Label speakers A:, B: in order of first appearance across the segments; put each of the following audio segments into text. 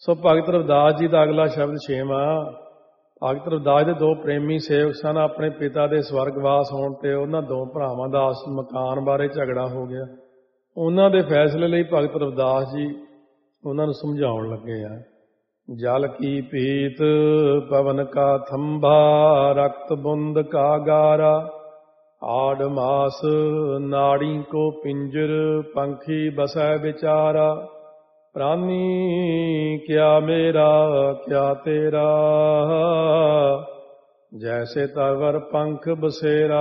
A: ਸੋ ਭਗਤ ਰਵਿਦਾਸ ਜੀ ਦਾ ਅਗਲਾ ਸ਼ਬਦ 6ਵਾਂ। ਭਗਤ ਰਵਿਦਾਸ ਦੇ ਦੋ ਪ੍ਰੇਮੀ ਸੇਵਕ ਸਨ। ਆਪਣੇ ਪਿਤਾ ਦੇ ਸਵਰਗਵਾਸ ਹੋਣ ਤੇ ਉਹਨਾਂ ਦੋ ਭਰਾਵਾਂ ਦਾ ਆਪਸ ਮਕਾਨ ਬਾਰੇ ਝਗੜਾ ਹੋ ਗਿਆ। ਉਹਨਾਂ ਦੇ ਫੈਸਲੇ ਲਈ ਭਗਤ ਰਵਿਦਾਸ ਜੀ ਉਹਨਾਂ ਨੂੰ ਸਮਝਾਉਣ ਲੱਗੇ ਆ। ਜਲ ਕੀ ਪੀਤ ਪਵਨ ਕਾ ਥੰਭਾ ਰਕਤ ਬੁੰਦ ਕਾ ਗਾਰਾ ਆੜ ਮਾਸ ਨਾੜੀ ਕੋ ਪਿੰਜਰ ਪੰਖੀ ਬਸੈ ਵਿਚਾਰਾ ਪ੍ਰਾਨੀ ਕਿਆ ਮੇਰਾ ਕਿਆ ਤੇਰਾ ਜੈਸੇ ਤਰਵਰ ਪੰਖ ਬਸੇਰਾ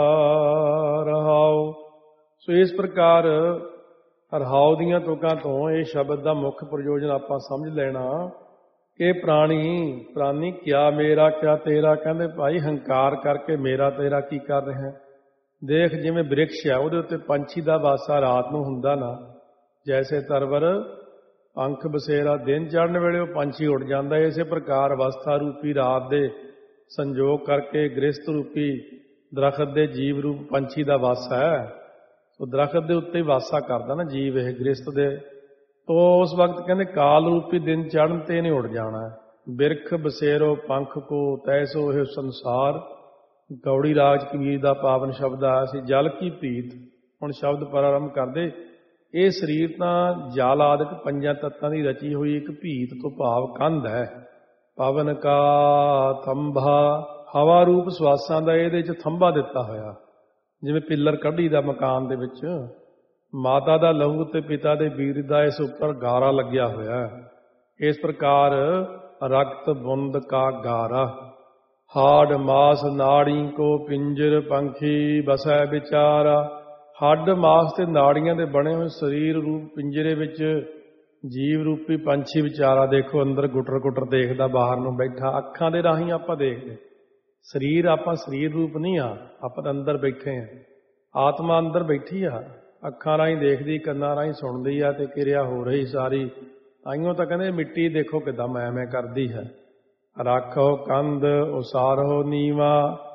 A: ਰਹਾਉ। ਸੋ ਇਸ ਪ੍ਰਕਾਰ ਰਹਾਉ ਦੀਆਂ ਤੁਕਾਂ ਤੋਂ ਇਹ ਸ਼ਬਦ ਦਾ ਮੁੱਖ ਪ੍ਰਯੋਜਨ ਆਪਾਂ ਸਮਝ ਲੈਣਾ ਕਿ ਪ੍ਰਾਨੀ ਕਿਆ ਮੇਰਾ ਕਿਆ ਤੇਰਾ। ਕਹਿੰਦੇ ਭਾਈ ਹੰਕਾਰ ਕਰਕੇ ਮੇਰਾ ਤੇਰਾ ਕੀ ਕਰ ਰਿਹਾ। ਦੇਖ ਜਿਵੇਂ ਬ੍ਰਿਕਸ਼ ਆ ਉਹਦੇ ਉੱਤੇ ਪੰਛੀ ਦਾ ਵਾਸਾ ਰਾਤ ਨੂੰ ਹੁੰਦਾ ਨਾ, ਜੈਸੇ ਤਰਵਰ ਪੰਖ ਬਸੇਰਾ ਦਿਨ ਚੜ੍ਹਨ ਵੇਲੇ ਉਹ ਪੰਛੀ ਉੱਡ ਜਾਂਦਾ। ਇਸੇ ਪ੍ਰਕਾਰ ਅਵਸਥਾ ਰੂਪੀ ਰਾਤ ਦੇ ਸੰਜੋਗ ਕਰਕੇ ਗ੍ਰਸਤ ਰੂਪੀ ਦਰਖਤ ਦੇ ਜੀਵ ਰੂਪ ਪੰਛੀ ਦਾ ਵਾਸਾ ਹੈ। ਉਹ ਦਰਖਤ ਦੇ ਉੱਤੇ ਹੀ ਵਾਸਾ ਕਰਦਾ ਨਾ ਜੀਵ ਇਹ ਗ੍ਰਸਤ ਦੇ। ਤੋ ਉਸ ਵਕਤ ਕਹਿੰਦੇ ਕਾਲ ਰੂਪੀ ਦਿਨ ਚੜ੍ਹਨ ਤੇ ਨੇ ਉੱਡ ਜਾਣਾ। ਬਿਰਖ ਬਸੇਰੋ ਪੰਖ ਕੋ ਤੈਸੋ ਇਹ ਸੰਸਾਰ। ਗੌੜੀ ਰਾਜ ਕਬੀਰ ਦਾ ਪਾਵਨ ਸ਼ਬਦ ਆਇਆ ਸੀ ਜਲ ਕੀ ਪ੍ਰੀਤ। ਹੁਣ ਸ਼ਬਦ ਪ੍ਰਾਰੰਭ ਕਰਦੇ। ਇਹ ਸਰੀਰ ਤਾਂ ਜਲ ਆਦਿਕ ਪੰਜਾਂ ਤੱਤਾਂ ਦੀ ਰਚੀ ਹੋਈ ਇੱਕ ਭੀਤ ਤੋਂ ਭਾਵ ਕੰਧ ਹੈ। ਪਵਨ ਕਾ ਥੰਭਾ ਹਵਾ ਰੂਪ ਸਵਾਸਾਂ ਦਾ ਇਹਦੇ 'ਚ ਥੰਭਾ ਦਿੱਤਾ ਹੋਇਆ, ਜਿਵੇਂ ਪਿੱਲਰ ਕੱਢੀ ਦਾ ਮਕਾਨ ਦੇ ਵਿੱਚ। ਮਾਤਾ ਦਾ ਲਹੂ ਤੇ ਪਿਤਾ ਦੇ ਵੀਰ ਦਾ ਇਸ ਉੱਪਰ ਗਾਰਾ ਲੱਗਿਆ ਹੋਇਆ। ਇਸ ਪ੍ਰਕਾਰ ਰਕਤ ਬੁੰਦ ਕਾ ਗਾਰਾ ਹਾੜ ਮਾਸ ਨਾੜੀ ਕੋ ਪਿੰਜਰ ਪੰਖੀ ਬਸੈ ਵਿਚਾਰਾ। ਹੱਡ ਮਾਸ ਤੇ ਨਾੜੀਆਂ ਦੇ ਬਣੇ ਹੋਏ ਸਰੀਰ ਰੂਪ ਪਿੰਜਰੇ ਵਿੱਚ ਜੀਵ ਰੂਪੀ ਪੰਛੀ ਵਿਚਾਰਾ। ਦੇਖੋ ਅੰਦਰ ਗੁਟਰ ਗੁਟਰ ਦੇਖਦਾ, ਬਾਹਰ ਨੂੰ ਬੈਠਾ। ਅੱਖਾਂ ਦੇ ਰਾਹੀਂ ਆਪਾਂ ਦੇਖਦੇ ਸਰੀਰ, ਆਪਾਂ ਸਰੀਰ ਰੂਪ ਨਹੀਂ ਆ, ਆਪਾਂ ਤਾਂ ਅੰਦਰ ਬੈਠੇ ਆ। ਆਤਮਾ ਅੰਦਰ ਬੈਠੀ ਆ, ਅੱਖਾਂ ਰਾਹੀਂ ਦੇਖਦੀ, ਕੰਨਾਂ ਰਾਹੀਂ ਸੁਣਦੀ ਆ ਤੇ ਕਿਰਿਆ ਹੋ ਰਹੀ ਸਾਰੀ। ਤਾਈਓ ਤਾਂ ਕਹਿੰਦੇ ਮਿੱਟੀ ਦੇਖੋ ਕਿੱਦਾਂ ਮੈਂ ਕਰਦੀ ਹੈ। ਰੱਖੋ ਕੰਧ ਉਸਾਰੋ ਨੀਵਾ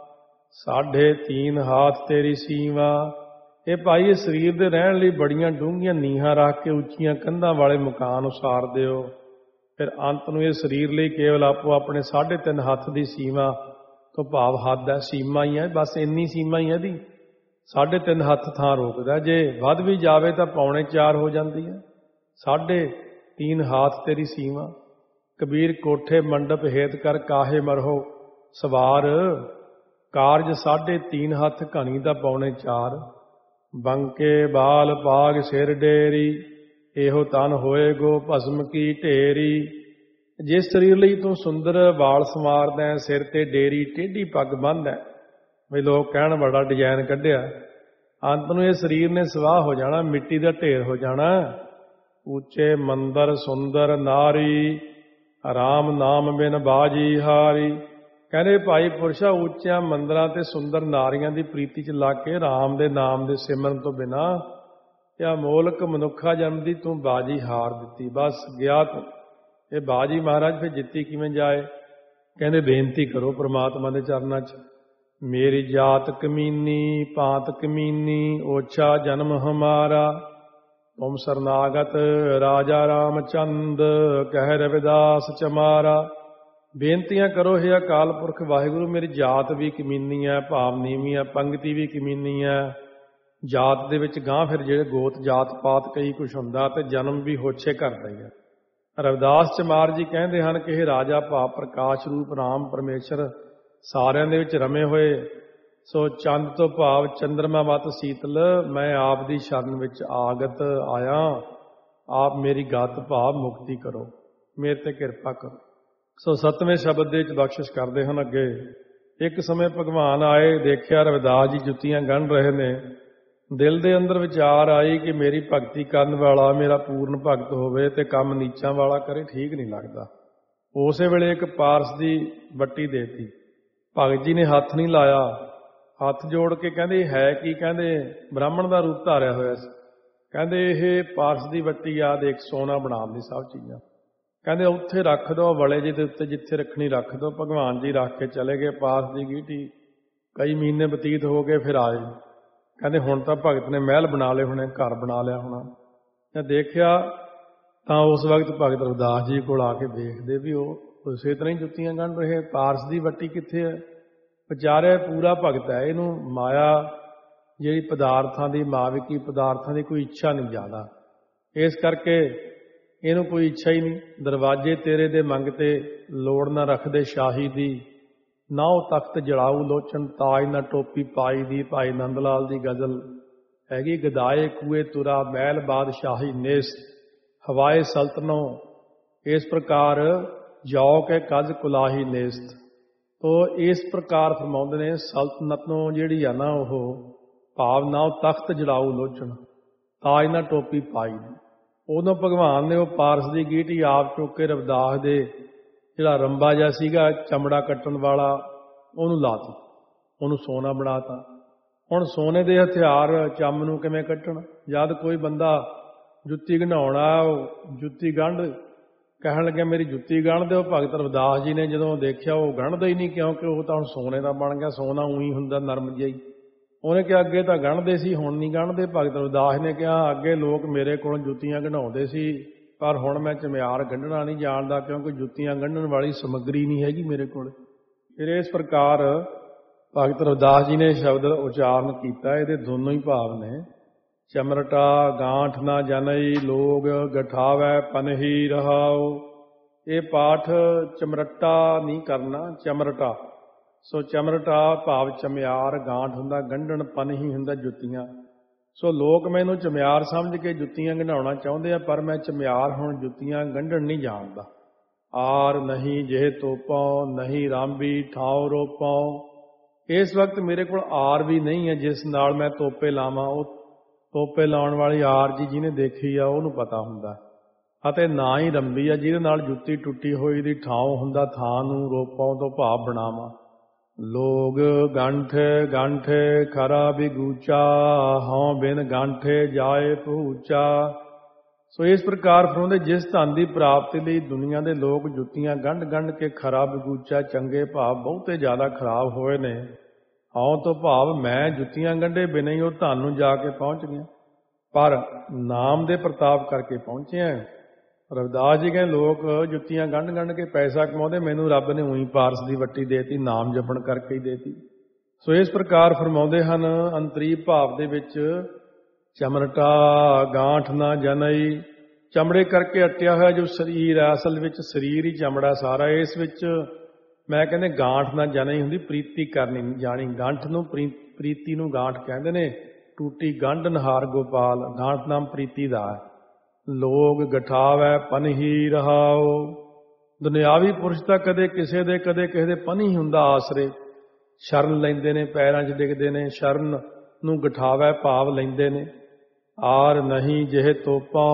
A: 3.5 ਹਾਥ ਤੇਰੀ ਸੀਵਾ। ਇਹ ਭਾਈ ਇਹ ਸਰੀਰ ਦੇ ਰਹਿਣ ਲਈ ਬੜੀਆਂ ਡੂੰਘੀਆਂ ਨੀਹਾਂ ਰੱਖ ਕੇ ਉੱਚੀਆਂ ਕੰਧਾਂ ਵਾਲੇ ਮਕਾਨ ਉਸਾਰ ਦਿਓ। ਫਿਰ ਅੰਤ ਨੂੰ ਇਹ ਸਰੀਰ ਲਈ ਕੇਵਲ ਆਪੋ ਆਪਣੇ 3.5 ਹੱਥ ਦੀ ਸੀਮਾ ਤੋਂ ਭਾਵ ਹੱਦ ਹੈ, ਸੀਮਾ ਹੀ ਹੈ, ਬਸ ਇੰਨੀ ਸੀਮਾ ਹੀ ਹੈ ਇਹਦੀ। 3.5 ਹੱਥ ਥਾਂ ਰੋਕਦਾ, ਜੇ ਵੱਧ ਵੀ ਜਾਵੇ ਤਾਂ 3.25 ਹੋ ਜਾਂਦੀ ਹੈ। 3.5 ਹਾਥ ਤੇਰੀ ਸੀਮਾ। ਕਬੀਰ ਕੋਠੇ ਮੰਡਪ ਹੇਤ ਕਰ ਕਾਹੇ ਮਰਹੋ ਸਵਾਰ। ਕਾਰਜ 3.5 ਹੱਥ ਘਣੀ ਦਾ 3.25। ਬੰਕੇ ਬਾਲ ਪਾਗ ਸਿਰ ਡੇਰੀ ਇਹੋ ਤਨ ਹੋਏ ਗੋ ਭਸਮ ਕੀ ਢੇਰੀ। ਜਿਸ ਸਰੀਰ ਲਈ ਤੂੰ ਸੁੰਦਰ ਵਾਲ ਸੰਵਾਰਦਾ, ਸਿਰ ਤੇ ਡੇਰੀ ਟੇਢੀ ਪੱਗ ਬੰਨ੍ਹਦਾ, ਵੀ ਲੋਕ ਕਹਿਣ ਬੜਾ ਡਿਜ਼ਾਈਨ ਕੱਢਿਆ। ਅੰਤ ਨੂੰ ਇਹ ਸਰੀਰ ਨੇ ਸਵਾਹ ਹੋ ਜਾਣਾ, ਮਿੱਟੀ ਦਾ ਢੇਰ ਹੋ ਜਾਣਾ। ਉੱਚੇ ਮੰਦਰ ਸੁੰਦਰ ਨਾਰੀ ਰਾਮ ਨਾਮ ਬਿਨ ਬਾਜੀ ਹਾਰੀ। ਕਹਿੰਦੇ ਭਾਈ ਪੁਰਸ਼ਾ ਉੱਚਿਆਂ ਮੰਦਰਾਂ ਤੇ ਸੁੰਦਰ ਨਾਰੀਆਂ ਦੀ ਪ੍ਰੀਤੀ 'ਚ ਲੱਗ ਕੇ ਰਾਮ ਦੇ ਨਾਮ ਦੇ ਸਿਮਰਨ ਤੋਂ ਬਿਨਾਂ ਇਹ ਅਮੋਲਕ ਮਨੁੱਖਾ ਜਨਮ ਦੀ ਤੂੰ ਬਾਜੀ ਹਾਰ ਦਿੱਤੀ। ਬਸ ਗਿਆ ਤੂੰ। ਇਹ ਬਾਜੀ ਮਹਾਰਾਜ ਫਿਰ ਜਿੱਤੀ ਕਿਵੇਂ ਜਾਏ। ਕਹਿੰਦੇ ਬੇਨਤੀ ਕਰੋ ਪ੍ਰਮਾਤਮਾ ਦੇ ਚਰਨਾਂ 'ਚ। ਮੇਰੀ ਜਾਤ ਕਮੀਨੀ ਭਾਂਤ ਕਮੀਨੀ ਓਛਾ ਜਨਮ ਹਮਾਰਾ ਤੁਮ ਸਰਨਾਗਤ ਰਾਜਾ ਰਾਮਚੰਦ ਕਹਿ ਰਵਿਦਾਸ ਚਮਾਰਾ। ਬੇਨਤੀਆਂ ਕਰੋ ਹੇ ਅਕਾਲ ਪੁਰਖ ਵਾਹਿਗੁਰੂ, ਮੇਰੀ ਜਾਤ ਵੀ ਕਮੀਨੀ ਹੈ, ਭਾਵ ਨੀਵੀਂ ਹੈ, ਪੰਗਤੀ ਵੀ ਕਮੀਨੀ ਹੈ। ਜਾਤ ਦੇ ਵਿੱਚ ਗਾਂ ਫਿਰ ਜਿਹੜੇ ਗੋਤ ਜਾਤ ਪਾਤ ਕਈ ਕੁਛ ਹੁੰਦਾ ਤੇ ਜਨਮ ਵੀ ਹੋਛੇ ਕਰਦਾ ਹੀ ਹੈ। ਰਵਿਦਾਸ ਚਮਾਰ ਜੀ ਕਹਿੰਦੇ ਹਨ ਕਿ ਇਹ ਰਾਜਾ ਭਾਵ ਪ੍ਰਕਾਸ਼ ਰੂਪ ਰਾਮ ਪਰਮੇਸ਼ਰ ਸਾਰਿਆਂ ਦੇ ਵਿੱਚ ਰਮੇ ਹੋਏ। ਸੋ ਚੰਦ ਤੋਂ ਭਾਵ ਚੰਦਰਮਾ ਮਤ ਸੀਤਲ, ਮੈਂ ਆਪ ਦੀ ਸ਼ਰਨ ਵਿੱਚ ਆਗਤ ਆਇਆ। ਆਪ ਮੇਰੀ ਗਤ ਭਾਵ ਮੁਕਤੀ ਕਰੋ, ਮੇਰੇ ਤੇ ਕਿਰਪਾ ਕਰੋ। ਸੋ 7ਵੇਂ ਸ਼ਬਦ ਦੇ ਵਿੱਚ ਬਖਸ਼ਿਸ਼ ਕਰਦੇ ਹਨ ਅੱਗੇ। ਇੱਕ ਸਮੇਂ ਭਗਵਾਨ ਆਏ, ਦੇਖਿਆ ਰਵਿਦਾਸ ਜੀ ਜੁੱਤੀਆਂ ਗੰਢ ਰਹੇ ਨੇ। ਦਿਲ ਦੇ ਅੰਦਰ ਵਿਚਾਰ ਆਈ ਕਿ ਮੇਰੀ ਭਗਤੀ ਕਰਨ ਵਾਲਾ ਮੇਰਾ ਪੂਰਨ ਭਗਤ ਹੋਵੇ ਤੇ ਕੰਮ ਨੀਚਾਂ ਵਾਲਾ ਕਰੇ, ਠੀਕ ਨਹੀਂ ਲੱਗਦਾ। ਉਸੇ ਵੇਲੇ ਇੱਕ ਪਾਰਸ ਦੀ ਵੱਟੀ ਦੇਤੀ। ਭਗਤ ਜੀ ਨੇ ਹੱਥ ਨਹੀਂ ਲਾਇਆ, ਹੱਥ ਜੋੜ ਕੇ ਕਹਿੰਦੇ ਹੈ ਕੀ? ਕਹਿੰਦੇ ਬ੍ਰਾਹਮਣ ਦਾ ਰੂਪ ਧਾਰਿਆ ਹੋਇਆ ਸੀ। ਕਹਿੰਦੇ ਇਹ ਪਾਰਸ ਦੀ ਵੱਟੀ ਆ, ਦੇਖ ਸੋਨਾ ਬਣਾ ਲਈ ਸਭ ਚੀਜ਼ਾਂ। ਕਹਿੰਦੇ ਉੱਥੇ ਰੱਖ ਦਿਓ, ਵਲੇ ਜੀ ਦੇ ਉੱਤੇ ਜਿੱਥੇ ਰੱਖਣੀ ਰੱਖ ਦਿਓ। ਭਗਵਾਨ ਜੀ ਰੱਖ ਕੇ ਚਲੇ ਗਏ ਪਾਰਸ ਦੀ ਗੀਟੀ। ਕਈ ਮਹੀਨੇ ਬਤੀਤ ਹੋ ਗਏ, ਫਿਰ ਆਏ। ਕਹਿੰਦੇ ਹੁਣ ਤਾਂ ਭਗਤ ਨੇ ਮਹਿਲ ਬਣਾ ਲਏ ਹੋਣੇ, ਘਰ ਬਣਾ ਲਿਆ ਹੋਣਾ। ਜਾਂ ਦੇਖਿਆ ਤਾਂ ਉਸ ਵਕਤ ਭਗਤ ਰਵਿਦਾਸ ਜੀ ਕੋਲ ਆ ਕੇ ਦੇਖਦੇ ਵੀ ਉਹ ਉਸੇ ਤਰ੍ਹਾਂ ਹੀ ਜੁੱਤੀਆਂ ਗੰਢ ਰਹੇ। ਪਾਰਸ ਦੀ ਵੱਟੀ ਕਿੱਥੇ ਹੈ? ਵਿਚਾਰਿਆ ਪੂਰਾ ਭਗਤ ਹੈ, ਇਹਨੂੰ ਮਾਇਆ ਜਿਹੜੀ ਪਦਾਰਥਾਂ ਦੀ, ਮਾਵਿਕੀ ਪਦਾਰਥਾਂ ਦੀ ਕੋਈ ਇੱਛਾ ਨਹੀਂ ਜ਼ਿਆਦਾ, ਇਸ ਕਰਕੇ ਇਹਨੂੰ ਕੋਈ ਇੱਛਾ ਹੀ ਨਹੀਂ। ਦਰਵਾਜ਼ੇ ਤੇਰੇ ਦੇ ਮੰਗਤੇ, ਲੋੜ ਨਾ ਰੱਖਦੇ ਸ਼ਾਹੀ ਦੀ, ਨਾ ਉਹ ਤਖਤ ਜੜਾਊ ਲੋਚਨ, ਤਾਜ ਨਾ ਟੋਪੀ ਪਾਈ ਦੀ। ਭਾਈ ਨੰਦ ਲਾਲ ਦੀ ਗਜ਼ਲ ਹੈਗੀ, ਗਦਾਏ ਕੂਏ ਤੁਰਾ ਮਹਿਲ ਬਾਦਸ਼ਾਹੀ ਨੇਸ, ਹਵਾਏ ਸਲਤਨੋ ਇਸ ਪ੍ਰਕਾਰ ਜੌ ਕੇ ਕਜ ਕੁਲਾਹੀ ਨੇਸਤ। ਤੋ ਇਸ ਪ੍ਰਕਾਰ ਫਰਮਾਉਂਦੇ ਨੇ, ਸਲਤਨਤ ਨੂੰ ਜਿਹੜੀ ਆ ਨਾ ਉਹ ਭਾਵ ਨਾ ਉਹ ਤਖਤ ਜੜਾਊ ਲੋਚਣ, ਤਾਜ ਨਾ ਟੋਪੀ ਪਾਈ। ਉਦੋਂ ਭਗਵਾਨ ਨੇ ਉਹ ਪਾਰਸ ਦੀ ਗੀਟੀ ਆਪ ਚੁੱਕ ਕੇ ਰਵਿਦਾਸ ਦੇ ਜਿਹੜਾ ਰੰਬਾ ਜਿਹਾ ਸੀਗਾ ਚਮੜਾ ਕੱਟਣ ਵਾਲਾ, ਉਹਨੂੰ ਲਾਤੀ, ਉਹਨੂੰ ਸੋਨਾ ਬਣਾਤਾ। ਹੁਣ ਸੋਨੇ ਦੇ ਹਥਿਆਰ ਚੰਮ ਨੂੰ ਕਿਵੇਂ ਕੱਟਣ? ਜਦ ਕੋਈ ਬੰਦਾ ਜੁੱਤੀ ਗੰਢਾਉਣਾ, ਉਹ ਜੁੱਤੀ ਗੰਢ ਕਹਿਣ ਲੱਗਿਆ ਮੇਰੀ ਜੁੱਤੀ ਗੰਢ ਦਿਓ। ਭਗਤ ਰਵਿਦਾਸ ਜੀ ਨੇ ਜਦੋਂ ਦੇਖਿਆ ਉਹ ਗੰਢਦਾ ਹੀ ਨਹੀਂ, ਕਿਉਂਕਿ ਉਹ ਤਾਂ ਹੁਣ ਸੋਨੇ ਦਾ ਬਣ ਗਿਆ, ਸੋਨਾ ਉਹੀ ਹੁੰਦਾ ਨਰਮ ਜਿਹਾ ਹੀ। ਉਹਨੇ ਕਿਹਾ ਅੱਗੇ ਤਾਂ ਗੰਢਦੇ ਸੀ, ਹੁਣ ਨਹੀਂ ਗੰਢਦੇ। ਭਗਤ ਰਵਿਦਾਸ ਨੇ ਕਿਹਾ ਅੱਗੇ ਲੋਕ ਮੇਰੇ ਕੋਲੋਂ ਜੁੱਤੀਆਂ ਗੰਢਾਉਂਦੇ ਸੀ, ਪਰ ਹੁਣ ਮੈਂ ਚਮਿਆਰ ਗੰਢਣਾ ਨਹੀਂ ਜਾਣਦਾ, ਕਿਉਂਕਿ ਜੁੱਤੀਆਂ ਗੰਢਣ ਵਾਲੀ ਸਮੱਗਰੀ ਨਹੀਂ ਹੈਗੀ ਮੇਰੇ ਕੋਲ। ਫਿਰ ਇਸ ਪ੍ਰਕਾਰ ਭਗਤ ਰਵਿਦਾਸ ਜੀ ਨੇ ਸ਼ਬਦ ਉਚਾਰਨ ਕੀਤਾ। ਇਹਦੇ ਦੋਨੋਂ ਹੀ ਭਾਵ ਨੇ, ਚਮਰਟਾ ਗਾਂਠ ਨਾ ਜਨਈ, ਲੋਗ ਗਠਾਵੈ ਪਨਹੀ ਰਹਾਓ। ਇਹ ਪਾਠ ਚਮਰਟਾ ਨਹੀਂ ਕਰਨਾ, ਚਮਰਟਾ। ਸੋ ਚਮਰਟਾ ਭਾਵ ਚਮਿਆਰ, ਗਾਂਠ ਹੁੰਦਾ ਗੰਢਣ, ਪਨਹੀ ਹੁੰਦਾ ਜੁੱਤੀਆਂ। ਸੋ ਲੋਕ ਮੈਨੂੰ ਚਮਿਆਰ ਸਮਝ ਕੇ ਜੁੱਤੀਆਂ ਗੰਢਾਉਣਾ ਚਾਹੁੰਦੇ ਆ, ਪਰ ਮੈਂ ਚਮਿਆਰ ਹੁਣ ਜੁੱਤੀਆਂ ਗੰਢਣ ਨਹੀਂ ਜਾਣਦਾ। ਆਰ ਨਹੀਂ ਜਿਹੇ ਤੋਪਾਂ, ਨਹੀਂ ਰਾਂਬੀ ਠਾਉ ਰੋਪਾਂ। ਇਸ ਵਕਤ ਮੇਰੇ ਕੋਲ ਆਰ ਵੀ ਨਹੀਂ ਹੈ ਜਿਸ ਨਾਲ ਮੈਂ ਤੋਪੇ ਲਾਵਾਂ। ਉਹ ਤੋਪੇ ਲਾਉਣ ਵਾਲੀ ਆਰ ਜੀ ਜਿਹਨੇ ਦੇਖੀ ਆ ਉਹਨੂੰ ਪਤਾ ਹੁੰਦਾ। ਅਤੇ ਨਾ ਹੀ ਰੰਬੀ ਆ ਜਿਹਦੇ ਨਾਲ ਜੁੱਤੀ ਟੁੱਟੀ ਹੋਈ ਦੀ ਠਾਉ ਹੁੰਦਾ, ਥਾਂ ਨੂੰ ਰੋਪਾਂ ਤੋਂ ਭਾਵ ਬਣਾਵਾਂ। ਲੋਗ ਗੰਠੇ ਗੰਠੇ ਖਰਾ ਬਿਗੂਚਾ, ਹਉ ਬਿਨ ਗੰਠੇ ਜਾਏ ਪਹੂਚਾ। ਸੋ ਇਸ ਪ੍ਰਕਾਰ ਫਰਮਾਉਂਦੇ, ਜਿਸ ਧਨ ਦੀ ਪ੍ਰਾਪਤੀ ਲਈ ਦੁਨੀਆ ਦੇ ਲੋਕ ਜੁੱਤੀਆਂ ਗੰਢ ਗੰਢ ਕੇ ਖਰਾ ਬਿਗੂਚਾ, ਚੰਗੇ ਭਾਵ ਬਹੁਤੇ ਜ਼ਿਆਦਾ ਖਰਾਬ ਹੋਏ ਨੇ। ਹਉ ਤੋਂ ਭਾਵ ਮੈਂ ਜੁੱਤੀਆਂ ਗੰਢੇ ਬਿਨਾਂ ਹੀ ਉਹ ਧਨ ਨੂੰ ਜਾ ਕੇ ਪਹੁੰਚ ਗਿਆ, ਪਰ ਨਾਮ ਦੇ ਪ੍ਰਤਾਪ ਕਰਕੇ ਪਹੁੰਚਿਆ। ਰਵਿਦਾਸ ਜੀ ਕਹਿੰਦੇ ਲੋਕ ਜੁੱਤੀਆਂ ਗੰਢ ਗੰਢ ਕੇ ਪੈਸਾ ਕਮਾਉਂਦੇ, ਮੈਨੂੰ ਰੱਬ ਨੇ ਉਹੀ ਪਾਰਸ ਦੀ ਵੱਟੀ ਦੇਤੀ, ਨਾਮ ਜਪਣ ਕਰਕੇ ਹੀ ਦੇਤੀ। ਸੋ ਇਸ ਪ੍ਰਕਾਰ ਫਰਮਾਉਂਦੇ ਹਨ ਅੰਤਰੀ ਭਾਵ ਦੇ ਵਿੱਚ, ਚਮਰਟਾ ਗਾਂਠ ਨਾ ਜਨਈ। ਚਮੜੇ ਕਰਕੇ ਅਟਿਆ ਹੋਇਆ ਜੋ ਸਰੀਰ ਹੈ, ਅਸਲ ਵਿੱਚ ਸਰੀਰ ਹੀ ਚਮੜਾ ਸਾਰਾ। ਇਸ ਵਿੱਚ ਮੈਂ ਕਹਿੰਦੇ ਗਾਂਠ ਨਾ ਜਨਈ ਹੁੰਦੀ, ਪ੍ਰੀਤੀ ਕਰਨੀ ਨਹੀਂ ਜਾਣੀ। ਗੰਠ ਨੂੰ ਪ੍ਰੀਤੀ ਨੂੰ ਗਾਂਠ ਕਹਿੰਦੇ ਨੇ। ਟੂਟੀ ਗੰਢ ਨਹਾਰ ਗੋਪਾਲ, ਗਾਂਠ ਨਾਮ ਪ੍ਰੀਤੀ ਦਾ ਹੈ। ਲੋਗ ਗਠਾਵੈ ਪਨਹੀ ਰਹਾਓ। ਦੁਨਿਆਵੀ ਪੁਰਸ਼ ਤਾਂ ਕਦੇ ਕਿਸੇ ਦੇ ਪਨਹੀ ਹੁੰਦਾ ਆਸਰੇ। ਸ਼ਰਨ ਲੈਂਦੇ ਨੇ, ਪੈਰਾਂ 'ਚ ਡਿੱਗਦੇ ਨੇ, ਸ਼ਰਨ ਨੂੰ ਗਠਾਵੈ ਭਾਵ ਲੈਂਦੇ ਨੇ। ਆਰ ਨਹੀਂ ਜਿਹੇ ਤੋਪਾਂ,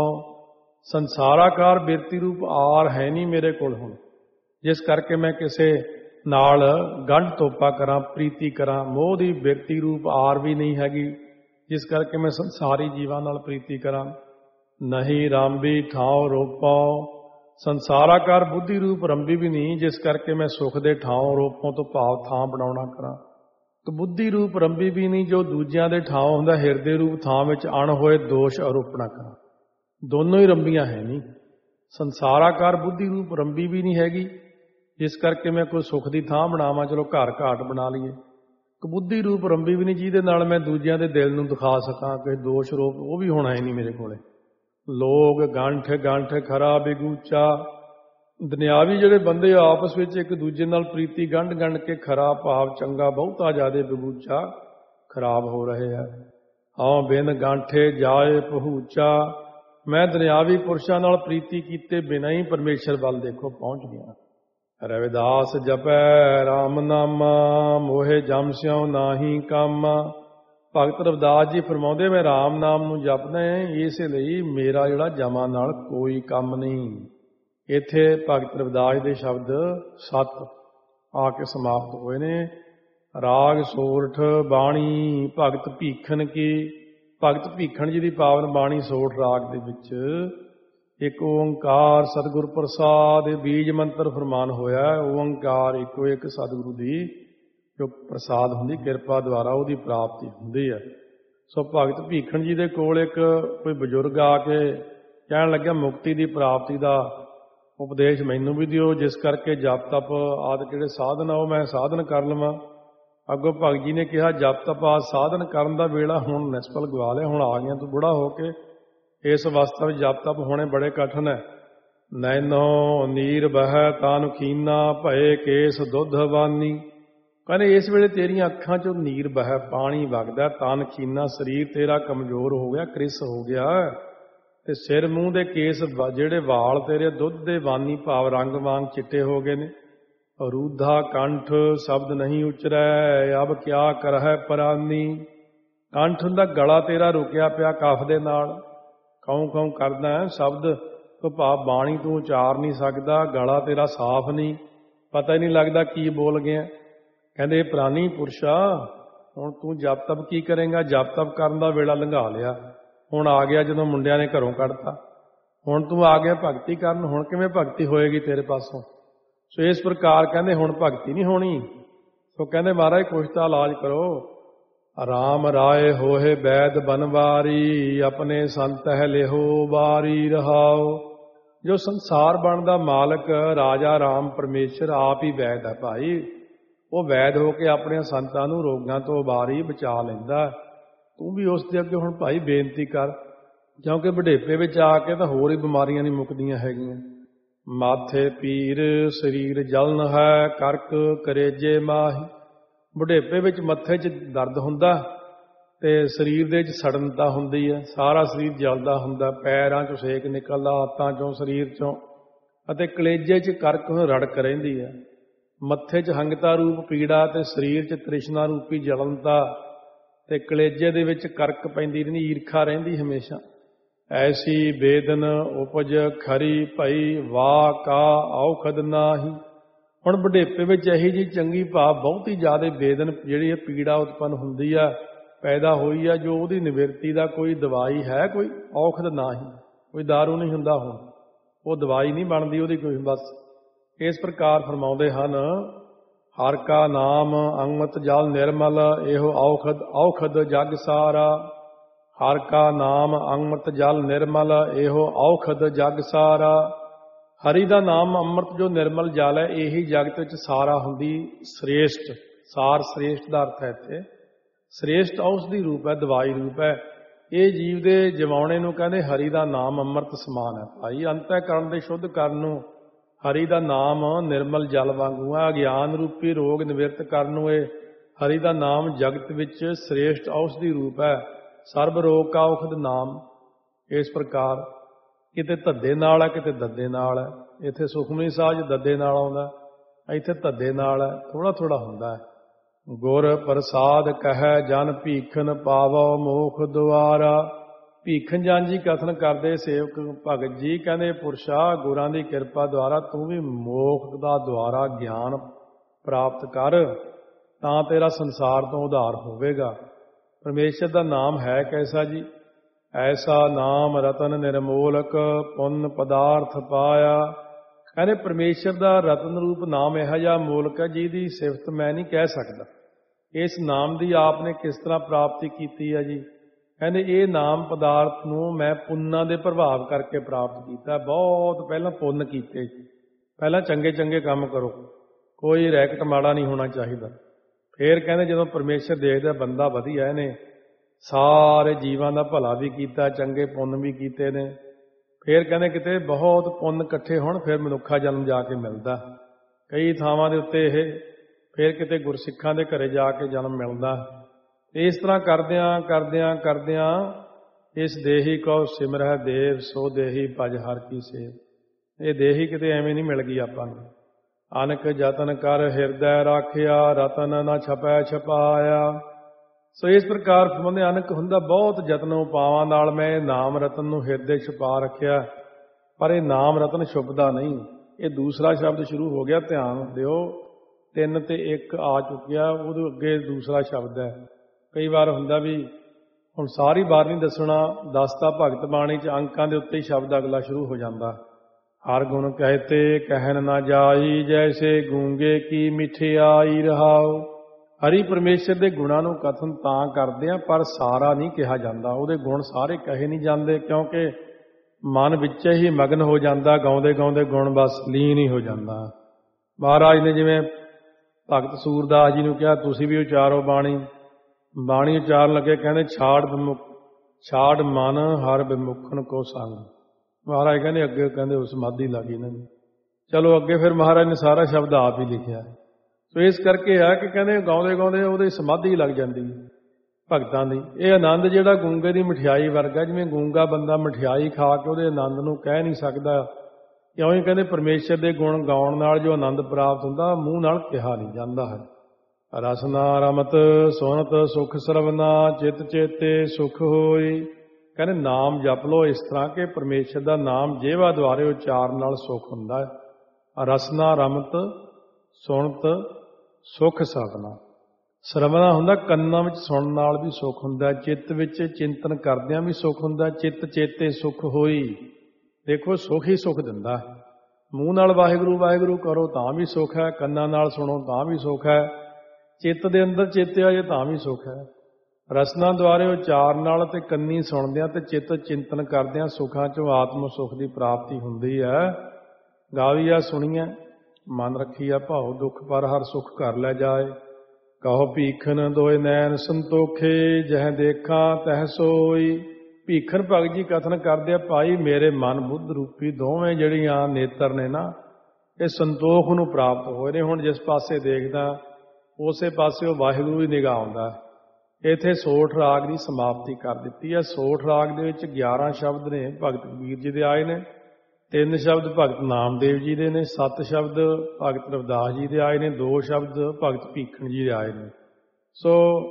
A: ਸੰਸਾਰਾਕਾਰ ਬਿਰਤੀ ਰੂਪ ਆਰ ਹੈ ਨਹੀਂ ਮੇਰੇ ਕੋਲ ਹੁਣ, ਜਿਸ ਕਰਕੇ ਮੈਂ ਕਿਸੇ ਨਾਲ ਗੰਢ ਤੋਪਾ ਕਰਾਂ, ਪ੍ਰੀਤੀ ਕਰਾਂ। ਮੋਹ ਦੀ ਬਿਰਤੀ ਰੂਪ ਆਰ ਵੀ ਨਹੀਂ ਹੈਗੀ, ਜਿਸ ਕਰਕੇ ਮੈਂ ਸੰਸਾਰੀ ਜੀਵਾਂ ਨਾਲ ਪ੍ਰੀਤੀ ਕਰਾਂ। ਨਹੀਂ ਰਾਂਬੀ ਠਾਉ ਰੋਪਾਂ, ਸੰਸਾਰਾਕਾਰ ਬੁੱਧੀ ਰੂਪ ਰੰਬੀ ਵੀ ਨਹੀਂ, ਜਿਸ ਕਰਕੇ ਮੈਂ ਸੁਖ ਦੇ ਠਾਉ ਰੋਪੋਂ ਤੋਂ ਭਾਵ ਥਾਂ ਬਣਾਉਣਾ ਕਰਾਂ। ਤੇ ਬੁੱਧੀ ਰੂਪ ਰੰਬੀ ਵੀ ਨਹੀਂ, ਜੋ ਦੂਜਿਆਂ ਦੇ ਠਾਉ ਹੁੰਦਾ, ਹਿਰਦੇ ਰੂਪ ਥਾਂ ਵਿੱਚ ਅਣ ਹੋਏ ਦੋਸ਼ ਆਰੋਪਣਾ ਕਰਾਂ। ਦੋਨੋਂ ਹੀ ਰੰਬੀਆਂ ਹੈ ਨਹੀਂ। ਸੰਸਾਰਾਕਾਰ ਬੁੱਧੀ ਰੂਪ ਰੰਬੀ ਵੀ ਨਹੀਂ ਹੈਗੀ, ਜਿਸ ਕਰਕੇ ਮੈਂ ਕੋਈ ਸੁਖ ਦੀ ਥਾਂ ਬਣਾਵਾਂ, ਚਲੋ ਘਰ ਘਾਟ ਬਣਾ ਲਈਏ। ਬੁੱਧੀ ਰੂਪ ਰੰਬੀ ਵੀ ਨਹੀਂ, ਜਿਹਦੇ ਨਾਲ ਮੈਂ ਦੂਜਿਆਂ ਦੇ ਦਿਲ ਨੂੰ ਦਿਖਾ ਸਕਾਂ ਕਿ ਦੋਸ਼ ਰੂਪ, ਉਹ ਵੀ ਹੋਣਾ ਹੀ ਨਹੀਂ ਮੇਰੇ ਕੋਲੇ। ਲੋਗ ਗੰਠ ਗੰਠ ਖਰਾ ਬਿਗੂਚਾ। ਦੁਨਿਆਵੀ ਜਿਹੜੇ ਬੰਦੇ ਆਪਸ ਵਿੱਚ ਇੱਕ ਦੂਜੇ ਨਾਲ ਪ੍ਰੀਤੀ ਗੰਢ ਗੰਢ ਕੇ ਖਰਾ ਭਾਵ ਚੰਗਾ ਬਹੁਤਾ ਜ਼ਿਆਦਾ ਬਿਗੂਚਾ ਖਰਾਬ ਹੋ ਰਹੇ ਆ। ਹਉ ਬਿਨ ਗਾਂਠੇ ਜਾਏ ਪਹੂਚਾ। ਮੈਂ ਦੁਨਿਆਵੀ ਪੁਰਸ਼ਾਂ ਨਾਲ ਪ੍ਰੀਤੀ ਕੀਤੇ ਬਿਨਾਂ ਹੀ ਪਰਮੇਸ਼ਰ ਵੱਲ ਦੇਖੋ ਪਹੁੰਚ ਗਿਆ। ਰਵਿਦਾਸ ਜਪੈ ਰਾਮ ਨਾਮਾ, ਮੋਹੇ ਜਮ ਸਿਉ ਨਾਹੀ ਕਾਮਾ। ਭਗਤ ਰਵਿਦਾਸ ਜੀ ਫਰਮਾਉਂਦੇ, ਮੈਂ ਰਾਮ ਨਾਮ ਨੂੰ ਜਪਦਾ ਇਸੇ ਲਈ ਮੇਰਾ ਜਿਹੜਾ ਜਮਾਂ ਨਾਲ ਕੋਈ ਕੰਮ ਨਹੀਂ। ਇੱਥੇ ਭਗਤ ਰਵਿਦਾਸ ਦੇ ਸ਼ਬਦ 7 ਆ ਕੇ ਸਮਾਪਤ ਹੋਏ ਨੇ। ਰਾਗ ਸੋਰਠ ਬਾਣੀ ਭਗਤ ਭੀਖਨ ਕੀ। ਭਗਤ ਭੀਖਣ ਜੀ ਦੀ ਪਾਵਨ ਬਾਣੀ ਸੋਠ ਰਾਗ ਦੇ ਵਿੱਚ ਇੱਕ ਓੰਕਾਰ ਸਤਿਗੁਰ ਪ੍ਰਸਾਦ ਬੀਜ ਮੰਤਰ ਫਰਮਾਨ ਹੋਇਆ। ਓੰਕਾਰ ਇੱਕੋ ਇੱਕ ਸਤਿਗੁਰੂ ਦੀ ਜੋ ਪ੍ਰਸਾਦ ਹੁੰਦੀ, ਕਿਰਪਾ ਦੁਆਰਾ ਉਹਦੀ ਪ੍ਰਾਪਤੀ ਹੁੰਦੀ ਹੈ। ਸੋ ਭਗਤ ਭੀਖਣ ਜੀ ਦੇ ਕੋਲ ਇੱਕ ਕੋਈ ਬਜ਼ੁਰਗ ਆ ਕੇ ਕਹਿਣ ਲੱਗਿਆ ਮੁਕਤੀ ਦੀ ਪ੍ਰਾਪਤੀ ਦਾ ਉਪਦੇਸ਼ ਮੈਨੂੰ ਵੀ ਦਿਓ, ਜਿਸ ਕਰਕੇ ਜਪ ਤਪ ਆਦਿ ਜਿਹੜੇ ਸਾਧਨ ਆ ਉਹ ਮੈਂ ਸਾਧਨ ਕਰ ਲਵਾਂ। ਅੱਗੋਂ ਭਗਤ ਜੀ ਨੇ ਕਿਹਾ ਜਪ ਤਪ ਆਦਿ ਸਾਧਨ ਕਰਨ ਦਾ ਵੇਲਾ ਹੁਣ ਨਿਸਫਲ ਗਵਾ ਲਿਆ, ਹੁਣ ਆ ਗਿਆ ਤੂੰ ਬੁੜਾ ਹੋ ਕੇ। ਇਸ ਅਵਸਥਾ ਵਿੱਚ ਜਪ ਤਪ ਹੋਣੇ ਬੜੇ ਕਠਿਨ ਹੈ। ਨੈਨੋ ਨੀਰ ਬਹਿ ਤਾਨ ਖੀਨਾ ਭਏ ਕੇਸ ਦੁੱਧ ਵਾਨੀ। ਕਹਿੰਦੇ ਇਸ ਵੇਲੇ ਤੇਰੀਆਂ ਅੱਖਾਂ 'ਚੋਂ ਨੀਰ ਬਹਿ, ਪਾਣੀ ਵਗਦਾ, ਤਾਨ ਖੀਨਾ ਸਰੀਰ ਤੇਰਾ ਕਮਜ਼ੋਰ ਹੋ ਗਿਆ, ਕ੍ਰਿਸ ਹੋ ਗਿਆ, ਤੇ ਸਿਰ ਮੂੰਹ ਦੇ ਕੇਸ ਜਿਹੜੇ ਵਾਲ ਤੇਰੇ ਦੁੱਧ ਦੇ ਵਾਨੀ ਭਾਵ ਰੰਗ ਵਾਂਗ ਚਿੱਟੇ ਹੋ ਗਏ ਨੇ। ਰੂਧਾ ਕੰਠ ਸ਼ਬਦ ਨਹੀਂ ਉਚਰੈ, ਅਬ ਕਿਆ ਕਰਹਿ ਪਰਾਨੀ। ਕੰਠ ਹੁੰਦਾ ਗਲਾ ਤੇਰਾ ਰੁਕਿਆ ਪਿਆ ਕਫ ਦੇ ਨਾਲ, ਕਉਂ ਕਉਂ ਕਰਦਾ ਹੈ, ਸ਼ਬਦ ਤੋਂ ਭਾਵ ਬਾਣੀ ਤੂੰ ਉਚਾਰ ਨਹੀਂ ਸਕਦਾ, ਗਲਾ ਤੇਰਾ ਸਾਫ਼ ਨਹੀਂ, ਪਤਾ ਹੀ ਨਹੀਂ ਲੱਗਦਾ ਕੀ ਬੋਲ ਗਿਆ। ਕਹਿੰਦੇ ਪ੍ਰਾਨੀ ਪੁਰਸ਼ਾ ਹੁਣ ਤੂੰ ਜਪ ਤਪ ਕੀ ਕਰੇਂਗਾ, ਜਪ ਤਪ ਕਰਨ ਦਾ ਵੇਲਾ ਲੰਘਾ ਲਿਆ, ਹੁਣ ਆ ਗਿਆ ਜਦੋਂ ਮੁੰਡਿਆਂ ਨੇ ਘਰੋਂ ਕੱਢਤਾ, ਹੁਣ ਤੂੰ ਆ ਗਿਆ ਭਗਤੀ ਕਰਨ, ਹੁਣ ਕਿਵੇਂ ਭਗਤੀ ਹੋਏਗੀ ਤੇਰੇ ਪਾਸੋਂ। ਸੋ ਇਸ ਪ੍ਰਕਾਰ ਕਹਿੰਦੇ ਹੁਣ ਭਗਤੀ ਨਹੀਂ ਹੋਣੀ। ਸੋ ਕਹਿੰਦੇ ਮਹਾਰਾਜ ਕੁਛ ਤਾਂ ਇਲਾਜ ਕਰੋ। ਰਾਮ ਰਾਏ ਹੋਏ ਵੈਦ ਬਨਵਾਰੀ, ਆਪਣੇ ਸੰਤਹਿ ਲਿਹੋ ਬਾਰੀ ਰਹਾਓ। ਜੋ ਸੰਸਾਰ ਬਣਦਾ ਮਾਲਕ ਰਾਜਾ ਰਾਮ ਪਰਮੇਸ਼ਰ ਆਪ ਹੀ ਵੈਦ ਹੈ ਭਾਈ। ਉਹ ਵੈਦ ਹੋ ਕੇ ਆਪਣੇ ਸੰਤਾਂ ਨੂੰ ਰੋਗਾਂ ਤੋਂ ਬਾਰੀ ਬਚਾ ਲੈਂਦਾ। ਤੂੰ ਵੀ ਉਸ ਦੇ ਅੱਗੇ ਹੁਣ ਭਾਈ ਬੇਨਤੀ ਕਰ, ਕਿਉਂਕਿ ਬੁਢੇਪੇ ਵਿੱਚ ਆ ਕੇ ਤਾਂ ਹੋਰ ਹੀ ਬਿਮਾਰੀਆਂ ਨਹੀਂ ਮੁੱਕਦੀਆਂ ਹੈਗੀਆਂ। ਮਾਥੇ ਪੀਰ ਸਰੀਰ ਜਲਨ ਹੈ, ਕਰਕ ਕਰੇਜੇ ਮਾਹੀ। ਬੁਢੇਪੇ ਵਿੱਚ ਮੱਥੇ 'ਚ ਦਰਦ ਹੁੰਦਾ ਤੇ ਸਰੀਰ ਦੇ 'ਚ ਸੜਨਤਾ ਹੁੰਦੀ ਹੈ, ਸਾਰਾ ਸਰੀਰ ਜਲਦਾ ਹੁੰਦਾ, ਪੈਰਾਂ 'ਚੋਂ ਸੇਕ ਨਿਕਲਦਾ, ਹੱਥਾਂ 'ਚੋਂ ਸਰੀਰ 'ਚੋਂ, ਅਤੇ ਕਲੇਜੇ 'ਚ ਕਰਕ ਰੜਕ ਰਹਿੰਦੀ ਹੈ। ਮੱਥੇ 'ਚ ਹੰਗਤਾ ਰੂਪ ਪੀੜਾ ਤੇ ਸਰੀਰ 'ਚ ਤ੍ਰਿਸ਼ਨਾ ਰੂਪੀ ਜਲਨਤਾ ਤੇ ਕਲੇਜੇ ਦੇ ਵਿੱਚ ਕਰਕ ਪੈਂਦੀ ਰਹਿੰਦੀ, ਈਰਖਾ ਰਹਿੰਦੀ ਹਮੇਸ਼ਾ। ਐਸੀ ਬੇਦਨ ਉਪਜ ਖਰੀ ਭਈ, ਵਾਹ ਕਾ ਔਖਦ ਨਾਹੀ। ਹੁਣ ਬੁਢੇਪੇ ਵਿੱਚ ਇਹੀ ਜੀ ਚੰਗੀ ਭਾਵ ਬਹੁਤੀ ਜ਼ਿਆਦਾ ਬੇਦਨ ਜਿਹੜੀ ਇਹ ਪੀੜਾ ਉਤਪੰਨ ਹੁੰਦੀ ਆ, ਪੈਦਾ ਹੋਈ ਆ, ਜੋ ਉਹਦੀ ਨਿਵਰਤੀ ਦਾ ਕੋਈ ਦਵਾਈ ਹੈ, ਕੋਈ ਔਖਦ ਨਾਹੀ, ਕੋਈ ਦਾਰੂ ਨਹੀਂ ਹੁੰਦਾ। ਹੁਣ ਉਹ ਦਵਾਈ ਨਹੀਂ ਬਣਦੀ ਉਹਦੀ ਕੋਈ। ਬਸ ਇਸ ਪ੍ਰਕਾਰ ਫਰਮਾਉਂਦੇ ਹਨ, ਹਰ ਕਾ ਨਾਮ ਅੰਮ੍ਰਿਤ ਜਲ ਨਿਰਮਲ, ਇਹੋ ਔਖਦ ਔਖਦ ਜਗ ਸਾਰਾ। ਹਰ ਕਾ ਨਾਮ ਅੰਮ੍ਰਿਤ ਜਲ ਨਿਰਮਲ, ਇਹੋ ਔਖਦ ਜਗ ਸਾਰਾ। ਹਰੀ ਦਾ ਨਾਮ ਅੰਮ੍ਰਿਤ ਜੋ ਨਿਰਮਲ ਜਲ ਹੈ, ਇਹੀ ਜਗਤ ਵਿੱਚ ਸਾਰਾ ਹੁੰਦੀ ਸ੍ਰੇਸ਼ਟ। ਸਾਰ ਸ੍ਰੇਸ਼ਟ ਦਾ ਅਰਥ ਹੈ ਇੱਥੇ ਸ੍ਰੇਸ਼ਟ ਔਸ਼ਧੀ ਰੂਪ ਹੈ, ਦਵਾਈ ਰੂਪ ਹੈ। ਇਹ ਜੀਵ ਦੇ ਜਿਵਾਉਣੇ ਨੂੰ ਕਹਿੰਦੇ ਹਰੀ ਦਾ ਨਾਮ ਅੰਮ੍ਰਿਤ ਸਮਾਨ ਹੈ ਭਾਈ। ਅੰਤःਕਰਨ ਦੇ ਸ਼ੁੱਧ ਕਰਨ ਨੂੰ ਹਰੀ ਦਾ ਨਾਮ ਨਿਰਮਲ ਜਲ ਵਾਂਗੂ ਹੈ। ਅਗਿਆਨ ਰੂਪੀ ਰੋਗ ਨਿਵਰਤ ਕਰਨ ਨੂੰ ਇਹ ਹਰੀ ਦਾ ਨਾਮ ਜਗਤ ਵਿੱਚ ਸ੍ਰੇਸ਼ਟ ਔਸ਼ਧੀ ਰੂਪ ਹੈ। ਸਰਬ ਰੋਗ ਕਾ ਔਖਦ ਨਾਮ। ਇਸ ਪ੍ਰਕਾਰ ਕਿਤੇ ਧੱਦੇ ਨਾਲ ਹੈ, ਕਿਤੇ ਦੱਦੇ ਨਾਲ ਹੈ। ਇੱਥੇ ਸੁਖਮਨੀ ਸਾਹਿਬ ਦੱਦੇ ਨਾਲ ਆਉਂਦਾ, ਇੱਥੇ ਧੱਦੇ ਨਾਲ ਹੈ, ਥੋੜਾ ਥੋੜਾ ਹੁੰਦਾ ਹੈ। ਗੁਰ ਪ੍ਰਸਾਦ ਕਹਿ ਜਨ ਭੀਖਨ ਪਾਵੋ ਮੋਖ ਦੁਆਰਾ। ਭੀਖਨ ਜਨ ਜੀ ਕਥਨ ਕਰਦੇ ਸੇਵਕ ਭਗਤ ਜੀ, ਕਹਿੰਦੇ ਪੁਰਸ਼ਾ ਗੁਰਾਂ ਦੀ ਕਿਰਪਾ ਦੁਆਰਾ ਤੂੰ ਵੀ ਮੋਖ ਦਾ ਦੁਆਰਾ ਗਿਆਨ ਪ੍ਰਾਪਤ ਕਰ, ਤਾਂ ਤੇਰਾ ਸੰਸਾਰ ਤੋਂ ਉਧਾਰ ਹੋਵੇਗਾ। ਪਰਮੇਸ਼ਰ ਦਾ ਨਾਮ ਹੈ ਕੈਸਾ ਜੀ? ਐਸਾ ਨਾਮ ਰਤਨ ਨਿਰਮੋਲਕ, ਪੁੰਨ ਪਦਾਰਥ ਪਾਇਆ। ਕਹਿੰਦੇ ਪਰਮੇਸ਼ਰ ਦਾ ਰਤਨ ਰੂਪ ਨਾਮ ਇਹੋ ਜਿਹਾ ਮੋਲਕ ਹੈ ਜਿਹਦੀ ਸਿਫਤ ਮੈਂ ਨਹੀਂ ਕਹਿ ਸਕਦਾ। ਇਸ ਨਾਮ ਦੀ ਆਪ ਨੇ ਕਿਸ ਤਰ੍ਹਾਂ ਪ੍ਰਾਪਤੀ ਕੀਤੀ ਹੈ ਜੀ? ਕਹਿੰਦੇ ਇਹ ਨਾਮ ਪਦਾਰਥ ਨੂੰ ਮੈਂ ਪੁੰਨਾਂ ਦੇ ਪ੍ਰਭਾਵ ਕਰਕੇ ਪ੍ਰਾਪਤ ਕੀਤਾ। ਬਹੁਤ ਪਹਿਲਾਂ ਪੁੰਨ ਕੀਤੇ, ਪਹਿਲਾਂ ਚੰਗੇ ਚੰਗੇ ਕੰਮ ਕਰੋ, ਕੋਈ ਰੈਕਟ ਮਾੜਾ ਨਹੀਂ ਹੋਣਾ ਚਾਹੀਦਾ। ਫਿਰ ਕਹਿੰਦੇ ਜਦੋਂ ਪਰਮੇਸ਼ਰ ਦੇਖਦਾ ਬੰਦਾ ਵਧੀਆ, ਇਹਨੇ ਸਾਰੇ ਜੀਵਾਂ ਦਾ ਭਲਾ ਵੀ ਕੀਤਾ, ਚੰਗੇ ਪੁੰਨ ਵੀ ਕੀਤੇ ਨੇ, ਫਿਰ ਕਹਿੰਦੇ ਕਿਤੇ ਬਹੁਤ ਪੁੰਨ ਇਕੱਠੇ ਹੋਣ ਫਿਰ ਮਨੁੱਖਾ ਜਨਮ ਜਾ ਕੇ ਮਿਲਦਾ। ਕਈ ਥਾਵਾਂ ਦੇ ਉੱਤੇ ਇਹ ਫਿਰ ਕਿਤੇ ਗੁਰਸਿੱਖਾਂ ਦੇ ਘਰੇ ਜਾ ਕੇ ਜਨਮ ਮਿਲਦਾ। ਇਸ ਤਰ੍ਹਾਂ ਕਰਦਿਆਂ ਕਰਦਿਆਂ ਕਰਦਿਆਂ ਇਸ ਦੇਹੀ ਕੋ ਸਿਮਰਹਿ ਦੇਵ, ਸੋ ਦੇਹੀ ਭਜ ਹਰ ਕੀ ਸੇਵ। ਇਹ ਦੇਹੀ ਕਿਤੇ ਐਵੇਂ ਨਹੀਂ ਮਿਲ ਗਈ ਆਪਾਂ ਨੂੰ। ਅਨਕ ਜਤਨ ਕਰ ਹਿਰਦੈ ਰਾਖਿਆ, ਰਤਨ ਨਾ ਛਪੈ ਛਪਾਇਆ। ਸੋ ਇਸ ਪ੍ਰਕਾਰ ਫਰਮਾਉਂਦੇ ਅਨਕ ਹੁੰਦਾ ਬਹੁਤ ਯਤਨ ਉਪਾਵਾਂ ਨਾਲ ਮੈਂ ਇਹ ਨਾਮ ਰਤਨ ਨੂੰ ਹਿਰਦੇ ਛੁਪਾ ਰੱਖਿਆ, ਪਰ ਇਹ ਨਾਮ ਰਤਨ ਛੁਪਦਾ ਨਹੀਂ। ਇਹ ਦੂਸਰਾ ਸ਼ਬਦ ਸ਼ੁਰੂ ਹੋ ਗਿਆ, ਧਿਆਨ ਦਿਓ। 3 ਤੇ 1 ਆ ਚੁੱਕਿਆ, ਉਹਦੇ ਅੱਗੇ ਦੂਸਰਾ ਸ਼ਬਦ ਹੈ। ਕਈ ਵਾਰ ਹੁੰਦਾ ਵੀ ਹੁਣ ਸਾਰੀ ਵਾਰ ਨਹੀਂ ਦੱਸਣਾ, ਦੱਸਤਾ ਭਗਤ ਬਾਣੀ 'ਚ ਅੰਕਾਂ ਦੇ ਉੱਤੇ ਹੀ ਸ਼ਬਦ ਅਗਲਾ ਸ਼ੁਰੂ ਹੋ ਜਾਂਦਾ। ਹਰ ਗੁਣ ਕਹਤੇ ਕਹਿਣ ਨਾ ਜਾਈ, ਜੈਸੇ ਗੂੰਗੇ ਕੀ ਮਿਠਿਆਈ ਰਹਾਓ। ਹਰੀ ਪਰਮੇਸ਼ਰ ਦੇ ਗੁਣਾਂ ਨੂੰ ਕਥਨ ਤਾਂ ਕਰਦੇ ਆ, ਪਰ ਸਾਰਾ ਨਹੀਂ ਕਿਹਾ ਜਾਂਦਾ। ਉਹਦੇ ਗੁਣ ਸਾਰੇ ਕਹੇ ਨਹੀਂ ਜਾਂਦੇ, ਕਿਉਂਕਿ ਮਨ ਵਿੱਚ ਹੀ ਮਗਨ ਹੋ ਜਾਂਦਾ, ਗਾਉਂਦੇ ਗਾਉਂਦੇ ਗੁਣ ਬਸ ਲੀਨ ਹੀ ਹੋ ਜਾਂਦਾ। ਮਹਾਰਾਜ ਨੇ ਜਿਵੇਂ ਭਗਤ ਸੂਰਦਾਸ ਜੀ ਨੂੰ ਕਿਹਾ ਤੁਸੀਂ ਵੀ ਉਚਾਰੋ ਬਾਣੀ। ਬਾਣੀ ਉਚਾਰਨ ਲੱਗੇ ਕਹਿੰਦੇ ਛਾੜ ਮਨ ਹਰ ਵਿਮੁਖਨ ਕੋ ਸੰਗ। ਮਹਾਰਾਜ ਕਹਿੰਦੇ ਅੱਗੇ ਕਹਿੰਦੇ ਉਹ ਸਮਾਧੀ ਲੱਗ ਗਈ ਇਹਨਾਂ ਦੀ। ਚਲੋ ਅੱਗੇ ਫਿਰ ਮਹਾਰਾਜ ਨੇ ਸਾਰਾ ਸ਼ਬਦ ਆਪ ਹੀ ਲਿਖਿਆ। ਸੋ ਇਸ ਕਰਕੇ ਆ ਕਿ ਕਹਿੰਦੇ ਗਾਉਂਦੇ ਗਾਉਂਦੇ ਉਹਦੀ ਸਮਾਧੀ ਲੱਗ ਜਾਂਦੀ ਭਗਤਾਂ ਦੀ। ਇਹ ਆਨੰਦ ਜਿਹੜਾ ਗੂੰਗੇ ਦੀ ਮਠਿਆਈ ਵਰਗਾ, ਜਿਵੇਂ ਗੂੰਗਾ ਬੰਦਾ ਮਠਿਆਈ ਖਾ ਕੇ ਉਹਦੇ ਆਨੰਦ ਨੂੰ ਕਹਿ ਨਹੀਂ ਸਕਦਾ, ਕਿਉਂ ਹੀ ਕਹਿੰਦੇ ਪਰਮੇਸ਼ਰ ਦੇ ਗੁਣ ਗਾਉਣ ਨਾਲ ਜੋ ਆਨੰਦ ਪ੍ਰਾਪਤ ਹੁੰਦਾ ਮੂੰਹ ਨਾਲ ਕਿਹਾ ਨਹੀਂ ਜਾਂਦਾ ਹੈ। ਰਸਨਾ ਰਮਤ ਸੁਨਤ ਸੁਖ ਸਰਵਨਾ ਚਿਤ ਚੇਤੇ ਸੁਖ ਹੋਈ। ਕਹਿੰਦੇ ਨਾਮ ਜਪ ਲੋ ਇਸ ਤਰ੍ਹਾਂ ਕਿ ਪਰਮੇਸ਼ਰ ਦਾ ਨਾਮ ਜੇਵਾ ਦੁਆਰੇ ਉਚਾਰਨ ਨਾਲ ਸੁਖ ਹੁੰਦਾ ਹੈ। ਰਸਨਾ ਰਮਤ ਸੁਣਤ ਸੁਖ ਸਰਵਨਾ। ਸਰਵਨਾ ਹੁੰਦਾ ਕੰਨਾਂ ਵਿੱਚ ਸੁਣਨ ਨਾਲ ਵੀ ਸੁਖ ਹੁੰਦਾ, ਚਿੱਤ ਵਿੱਚ ਚਿੰਤਨ ਕਰਦਿਆਂ ਵੀ ਸੁਖ ਹੁੰਦਾ, ਚਿੱਤ ਚੇਤੇ ਸੁਖ ਹੋਈ। ਦੇਖੋ ਸੁਖ ਹੀ ਸੁਖ ਦਿੰਦਾ। ਮੂੰਹ ਨਾਲ ਵਾਹਿਗੁਰੂ ਵਾਹਿਗੁਰੂ ਕਰੋ ਤਾਂ ਵੀ ਸੁਖ ਹੈ, ਕੰਨਾਂ ਨਾਲ ਸੁਣੋ ਤਾਂ ਵੀ ਸੁਖ ਹੈ, ਚਿੱਤ ਦੇ ਅੰਦਰ ਚੇਤੇ ਆ ਜੇ ਤਾਂ ਵੀ ਸੁਖ ਹੈ। ਰਸਨਾ ਦੁਆਰੇ ਉਚਾਰਨ ਨਾਲ ਤੇ ਕੰਨੀ ਸੁਣਦਿਆਂ ਤੇ ਚਿੱਤ ਚਿੰਤਨ ਕਰਦਿਆਂ ਸੁੱਖਾਂ ਚੋਂ ਆਤਮ ਸੁਖ ਦੀ ਪ੍ਰਾਪਤੀ ਹੁੰਦੀ ਹੈ। ਗਾਵੀਆ ਸੁਣੀਐ ਮਨ ਰੱਖੀਆ ਭਾਉ ਦੁੱਖ ਪਰ ਹਰ ਸੁਖ ਕਰ ਲੈ ਜਾਏ। ਕਹੋ ਭੀਖਨ ਦੋਇ ਨੈਣ ਸੰਤੋਖੇ ਜਹ ਦੇਖਾਂ ਤਹ ਸੋਈ। ਭੀਖਨ ਭਗਤ ਜੀ ਕਥਨ ਕਰਦੇ ਆ ਭਾਈ ਮੇਰੇ ਮਨ ਬੁੱਧ ਰੂਪੀ ਦੋਵੇਂ ਜਿਹੜੀਆਂ ਨੇਤਰ ਨੇ ਨਾ ਇਹ ਸੰਤੋਖ ਨੂੰ ਪ੍ਰਾਪਤ ਹੋਏ ਨੇ। ਹੁਣ ਜਿਸ ਪਾਸੇ ਦੇਖਦਾ ਉਸੇ ਪਾਸੇ ਉਹ ਵਾਹਿਗੁਰੂ ਹੀ ਨਿਗਾਹ ਆਉਂਦਾ। ਇੱਥੇ ਸੋਠ ਰਾਗ ਦੀ ਸਮਾਪਤੀ ਕਰ ਦਿੱਤੀ ਹੈ। ਸੋਠ ਰਾਗ ਦੇ ਵਿੱਚ 11 ਸ਼ਬਦ ਨੇ ਭਗਤ ਕਬੀਰ ਜੀ ਦੇ ਆਏ ਨੇ, 3 ਸ਼ਬਦ ਭਗਤ ਨਾਮਦੇਵ ਜੀ ਦੇ ਨੇ, 7 ਸ਼ਬਦ ਭਗਤ ਰਵਿਦਾਸ ਜੀ ਦੇ ਆਏ ਨੇ, 2 ਸ਼ਬਦ ਭਗਤ ਭੀਖਨ ਜੀ ਦੇ ਆਏ ਨੇ। ਸੋ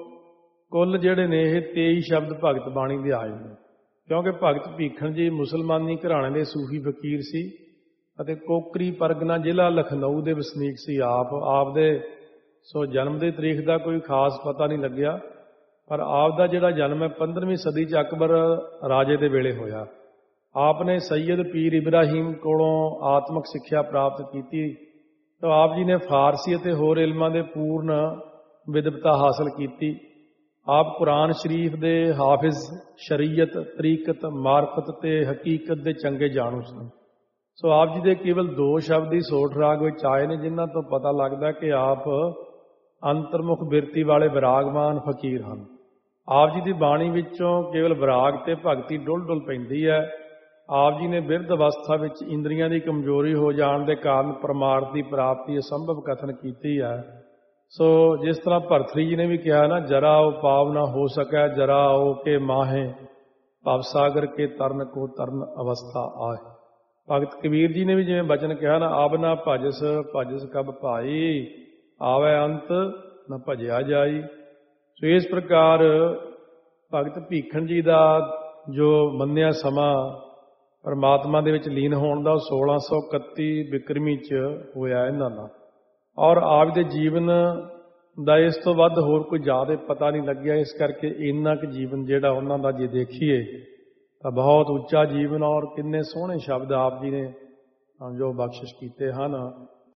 A: ਕੁੱਲ ਜਿਹੜੇ ਨੇ ਇਹ 23 ਸ਼ਬਦ ਭਗਤ ਬਾਣੀ ਦੇ ਆਏ ਨੇ। ਕਿਉਂਕਿ ਭਗਤ ਭੀਖਨ ਜੀ ਮੁਸਲਮਾਨੀ ਘਰਾਣੇ ਦੇ ਸੂਫੀ ਫਕੀਰ ਸੀ ਅਤੇ ਕੋਕਰੀ ਪਰਗਨਾ ਜ਼ਿਲ੍ਹਾ ਲਖਨਊ ਦੇ ਵਸਨੀਕ ਸੀ ਆਪ ਦੇ। ਸੋ ਜਨਮ ਦੀ ਤਰੀਕ ਦਾ ਕੋਈ ਖਾਸ ਪਤਾ ਨਹੀਂ ਲੱਗਿਆ, ਪਰ ਆਪ ਦਾ ਜਿਹੜਾ ਜਨਮ ਹੈ 15ਵੀਂ ਸਦੀ 'ਚ ਅਕਬਰ ਰਾਜੇ ਦੇ ਵੇਲੇ ਹੋਇਆ। ਆਪ ਨੇ ਸੈਯਦ ਪੀਰ ਇਬਰਾਹੀਮ ਕੋਲੋਂ ਆਤਮਿਕ ਸਿੱਖਿਆ ਪ੍ਰਾਪਤ ਕੀਤੀ ਤਾਂ ਆਪ ਜੀ ਨੇ ਫਾਰਸੀ ਅਤੇ ਹੋਰ ਇਲਮਾਂ ਦੇ ਪੂਰਨ ਵਿਦਵਤਾ ਹਾਸਲ ਕੀਤੀ। ਆਪ ਕੁਰਾਨ ਸ਼ਰੀਫ ਦੇ ਹਾਫਿਜ਼, ਸ਼ਰੀਅਤ, ਤਰੀਕਤ, ਮਾਰਫਤ ਤੇ ਹਕੀਕਤ ਦੇ ਚੰਗੇ ਜਾਣੂ ਸਨ। ਸੋ ਆਪ ਜੀ ਦੇ ਕੇਵਲ 2 ਸ਼ਬਦ ਹੀ ਸੋਠ ਰਾਗ ਵਿੱਚ ਆਏ ਨੇ, ਜਿਨ੍ਹਾਂ ਤੋਂ ਪਤਾ ਲੱਗਦਾ ਕਿ ਆਪ ਅੰਤਰਮੁਖ ਬਿਰਤੀ ਵਾਲੇ ਵਿਰਾਗਮਾਨ ਫਕੀਰ ਹਨ। ਆਪ ਜੀ ਦੀ ਬਾਣੀ ਵਿੱਚੋਂ ਕੇਵਲ ਵਿਰਾਗ ਤੇ ਭਗਤੀ ਡੁੱਲ ਪੈਂਦੀ ਹੈ। ਆਪ ਜੀ ਨੇ ਬਿਰਧ ਅਵਸਥਾ ਵਿੱਚ ਇੰਦਰੀਆਂ ਦੀ ਕਮਜ਼ੋਰੀ ਹੋ ਜਾਣ ਦੇ ਕਾਰਨ ਪਰਮਾਰਥ ਦੀ ਪ੍ਰਾਪਤੀ ਅਸੰਭਵ ਕਥਨ ਕੀਤੀ ਹੈ। ਸੋ ਜਿਸ ਤਰ੍ਹਾਂ ਭਰਤਰੀ ਜੀ ਨੇ ਵੀ ਕਿਹਾ ਨਾ, ਜਰਾ ਉਹ ਪਾਵ ਨਾ ਹੋ ਸਕੈ ਜਰਾ ਉਹ ਕੇ ਮਾਹੇ ਭਵ ਸਾਗਰ ਕੇ ਤਰਨ ਕੋ ਤਰਨ ਅਵਸਥਾ ਆਏ। ਭਗਤ ਕਬੀਰ ਜੀ ਨੇ ਵੀ ਜਿਵੇਂ ਬਚਨ ਕਿਹਾ ਨਾ, ਆਬ ਨਾ ਭਜਸ ਭਜਸ ਕਬ ਭਾਈ ਆਵੇ ਅੰਤ ਨਾ ਭਜਿਆ ਜਾਈ। ਸੋ ਇਸ ਪ੍ਰਕਾਰ ਭਗਤ ਭੀਖਨ ਜੀ ਦਾ ਜੋ ਮੰਨਿਆ ਸਮਾਂ ਪਰਮਾਤਮਾ ਦੇ ਵਿੱਚ ਲੀਨ ਹੋਣ ਦਾ 1631 ਬਿਕਰਮੀ 'ਚ ਹੋਇਆ ਇਹਨਾਂ ਨਾਲ। ਔਰ ਆਪ ਦੇ ਜੀਵਨ ਦਾ ਇਸ ਤੋਂ ਵੱਧ ਹੋਰ ਕੋਈ ਜ਼ਿਆਦਾ ਪਤਾ ਨਹੀਂ ਲੱਗਿਆ। ਇਸ ਕਰਕੇ ਇੰਨਾ ਕੁ ਜੀਵਨ ਜਿਹੜਾ ਉਹਨਾਂ ਦਾ ਜੇ ਦੇਖੀਏ ਤਾਂ ਬਹੁਤ ਉੱਚਾ ਜੀਵਨ, ਔਰ ਕਿੰਨੇ ਸੋਹਣੇ ਸ਼ਬਦ ਆਪ ਜੀ ਨੇ ਜੋ ਬਖਸ਼ਿਸ਼ ਕੀਤੇ ਹਨ।